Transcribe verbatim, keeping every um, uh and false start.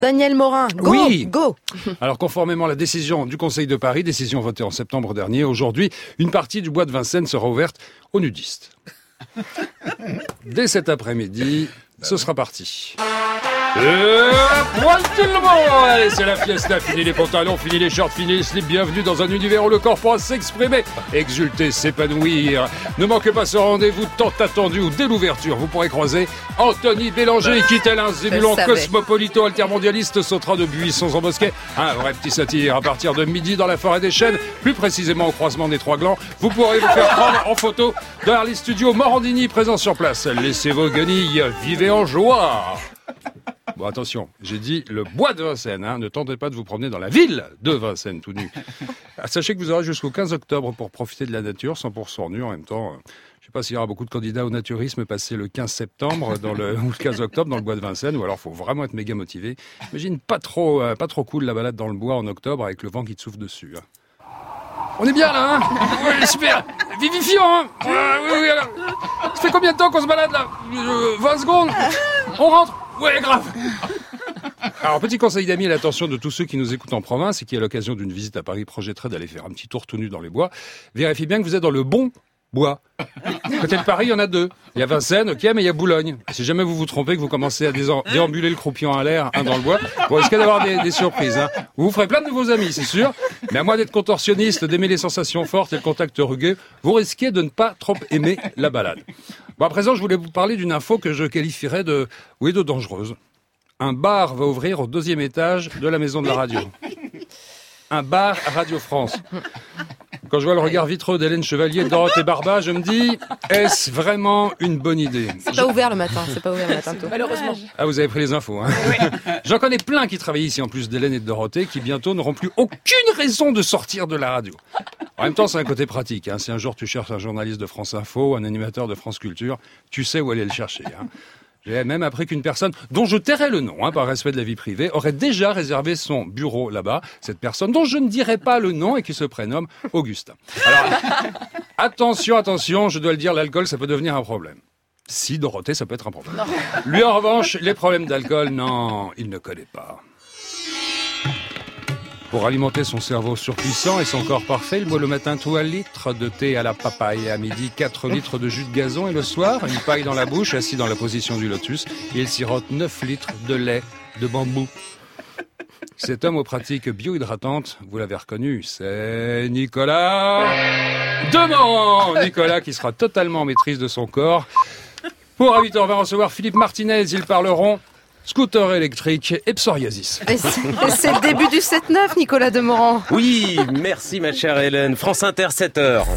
Daniel Morin, go, oui. go. Alors, conformément à la décision du Conseil de Paris, décision votée en septembre dernier, aujourd'hui, une partie du bois de Vincennes sera ouverte aux nudistes. Dès cet après-midi, ce sera parti. Et poil tout le monde. Allez, c'est la fiesta, fini les pantalons, fini les shorts, fini les slips, bienvenue dans un univers où le corps pourra s'exprimer, exulter, s'épanouir. Ne manquez pas ce rendez-vous tant attendu où dès l'ouverture, vous pourrez croiser Anthony Bélanger qui, tel un zébulon cosmopolito altermondialiste, sautera de buissons en bosquet. Un vrai petit satire à partir de midi dans la forêt des Chênes, plus précisément au croisement des Trois Glands. Vous pourrez vous faire prendre en photo dans les studios Morandini présents sur place. Laissez vos guenilles, vivez en joie. Bon, attention, j'ai dit le bois de Vincennes, hein. Ne tentez pas de vous promener dans la ville de Vincennes tout nu. Sachez que vous aurez jusqu'au quinze octobre pour profiter de la nature, cent pour cent nu en même temps. Je ne sais pas s'il y aura beaucoup de candidats au naturisme passé le quinze septembre dans le, ou le quinze octobre dans le bois de Vincennes, ou alors il faut vraiment être méga motivé. Imagine pas trop, euh, pas trop cool la balade dans le bois en octobre avec le vent qui te souffle dessus. Hein. On est bien là, hein? Ouais, super, vivifiant, hein? Ouais, oui, oui, alors. Ça fait combien de temps qu'on se balade là? euh, vingt secondes? On rentre? Ouais, grave. Alors, petit conseil d'amis à l'attention de tous ceux qui nous écoutent en province et qui, à l'occasion d'une visite à Paris, projetteraient d'aller faire un petit tour tout nu dans les bois, vérifiez bien que vous êtes dans le bon bois. Côté de Paris, il y en a deux. Il y a Vincennes, ok, mais il y a Boulogne. Et si jamais vous vous trompez, que vous commencez à déam- déambuler le croupion à l'air, hein, dans le bois, vous risquez d'avoir des, des surprises. Hein. Vous vous ferez plein de nouveaux amis, c'est sûr. Mais à moins d'être contorsionniste, d'aimer les sensations fortes et le contact rugueux, vous risquez de ne pas trop aimer la balade. Bon, à présent, je voulais vous parler d'une info que je qualifierais de, oui, de dangereuse. Un bar va ouvrir au deuxième étage de la maison de la radio. Un bar à Radio France. Quand je vois le regard vitreux d'Hélène Chevalier, de Dorothée Barba, je me dis, est-ce vraiment une bonne idée? C'est pas ouvert le matin, c'est pas ouvert le matin tôt. Malheureusement. Ah, vous avez pris les infos, hein. Oui. J'en connais plein qui travaillent ici, en plus d'Hélène et de Dorothée, qui bientôt n'auront plus aucune raison de sortir de la radio. En même temps, c'est un côté pratique, hein. Si un jour tu cherches un journaliste de France Info, un animateur de France Culture, tu sais où aller le chercher, hein. J'ai même appris qu'une personne, dont je tairai le nom, hein, par respect de la vie privée, aurait déjà réservé son bureau là-bas. Cette personne, dont je ne dirai pas le nom et qui se prénomme Augustin. Alors, attention, attention, je dois le dire, l'alcool, ça peut devenir un problème. Si, Dorothée, ça peut être un problème. Non. Lui, en revanche, les problèmes d'alcool, non, il ne connaît pas. Pour alimenter son cerveau surpuissant et son corps parfait, il boit le matin tout un litre de thé à la papaye, à midi quatre litres de jus de gazon et le soir, une paille dans la bouche, assis dans la position du lotus, il sirote neuf litres de lait de bambou. Cet homme aux pratiques bio-hydratantes, vous l'avez reconnu, c'est Nicolas Demorand. Nicolas qui sera totalement en maîtrise de son corps. Pour à huit heures, on va recevoir Philippe Martinez, ils parleront scooter électrique et psoriasis. Et c'est, c'est le début du sept neuf, Nicolas Demorand. Oui, merci ma chère Hélène. France Inter, sept heures.